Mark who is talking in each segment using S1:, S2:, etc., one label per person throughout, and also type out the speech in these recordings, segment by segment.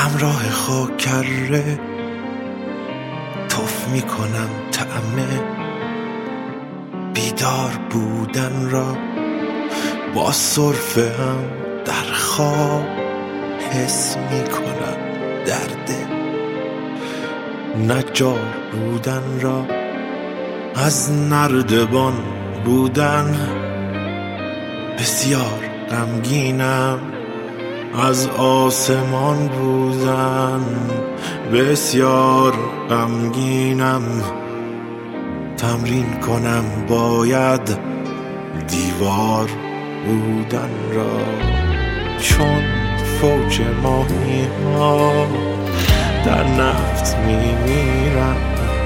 S1: همراه خاکره تف میکنم طعم بیدار بودن را، با سرفه هم در خواب حس میکنم درد نجار بودن را. از نردبان بودن بسیار غمگینم، از آسمان بودن بسیار غمگینم. تمرین کنم باید دیوار بودن را، چون فوج ماهی ها در نفت میمیرم.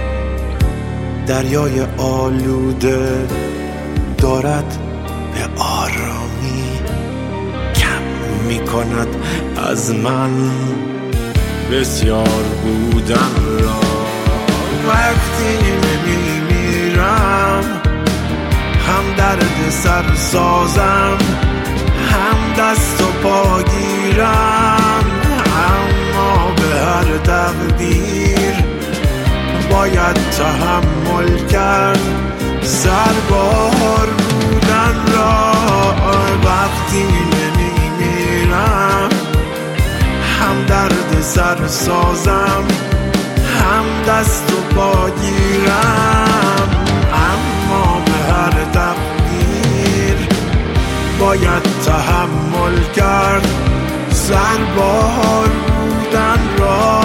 S1: دریای آلوده دارد به آرامی کم میکند از من بسیار بودن را. وقتی میمیرم هم درد سر سازم، هم دست و پا گیرم. اما به هر تقدیر باید تحمل کرد سربار بودن را. وقتی نمیمیرم هم درد سر سازم، هم دست و پا گیرم. اما به هر تقدیر باید تحمل کرد سربار بودن را.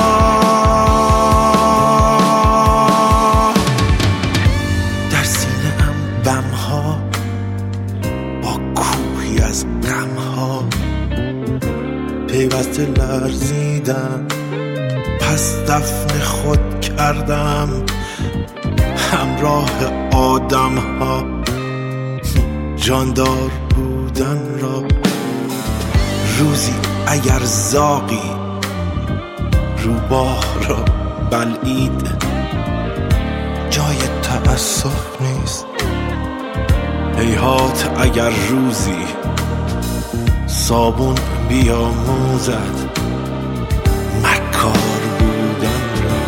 S1: در سینه ام بمها با کوهی از غمها پیوسته لرزیدم، پس دفن خود کردم همراه آدم ها جاندار بودن را. روزی اگر زاغی روباه را بلعید، جای تأسف نیست. هیهات اگر روزی صابون بیاموزد مکار بودن را.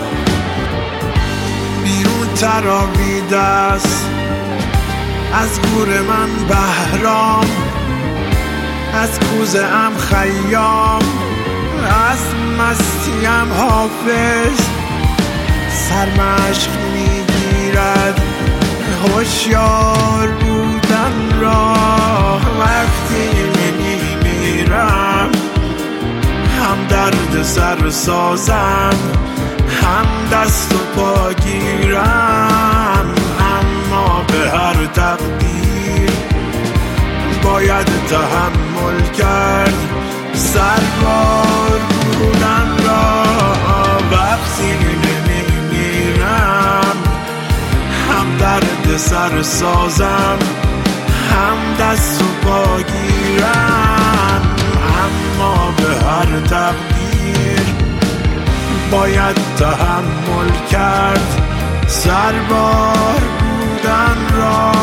S1: بیرون تراویده است از گور من بهرام، از کوزه ام خیام، از مستیم حافظ. سرمشق میگیرد هوشیار بودن را. وقتی میمیرم هم درد سر سازم، هم دست و پا گیرم. اما به هر تقدیر باید تحمل کرد سربار بودن را. وقتی نمیمیرم هم درد سر سازم، هم دست و پا گیرم. اما به هر تقدیر باید تحمل کرد سربار بودن را.